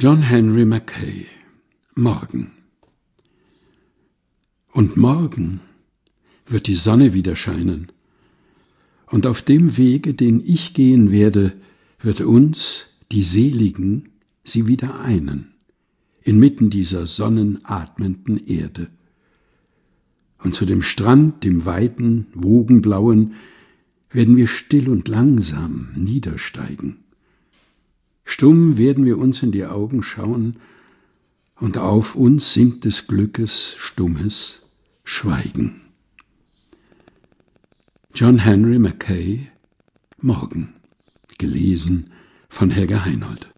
John Henry Mackay. Morgen. Und morgen wird die Sonne wieder scheinen. Und auf dem Wege, den ich gehen werde, wird uns, die Seligen, sie wieder einen, inmitten dieser sonnenatmenden Erde. Und zu dem Strand, dem weiten, wogenblauen, werden wir still und langsam niedersteigen. Stumm werden wir uns in die Augen schauen, und auf uns sinkt des Glückes stummes Schweigen. John Henry Mackay, Morgen, gelesen von Helga Heinold.